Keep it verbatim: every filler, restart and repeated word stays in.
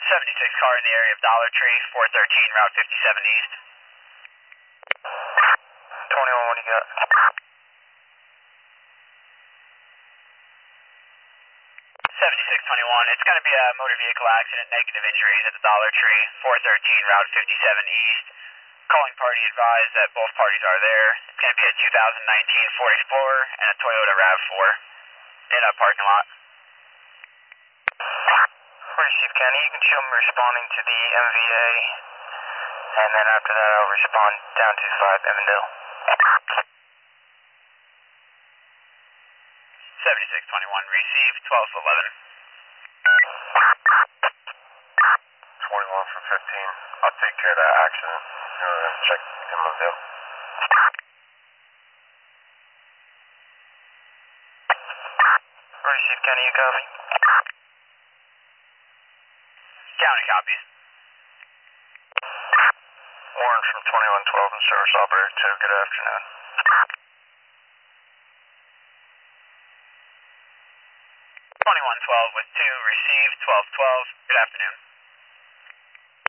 seventy-six car in the area of Dollar Tree, four thirteen, Route fifty-seven East. twenty-one, what do you got? seventy-six twenty-one, it's going to be a motor vehicle accident, negative injuries at the Dollar Tree, four thirteen, Route fifty-seven East. Calling party advised that both parties are there. It's going to be a two thousand nineteen Ford Explorer and a Toyota RAV four in a parking lot. Receive County, you can show me responding to the M V A, and then after that I'll respond down to five Evandale. seventy-six twenty-one, receive, twelve eleven. twenty-one from fifteen, I'll take care of that accident. Uh, check Evandale. Receive County, you copy? County copies. Warren from twenty-one twelve in Service Operator two, good afternoon. twenty-one twelve with two, receive, twelve twelve, good afternoon.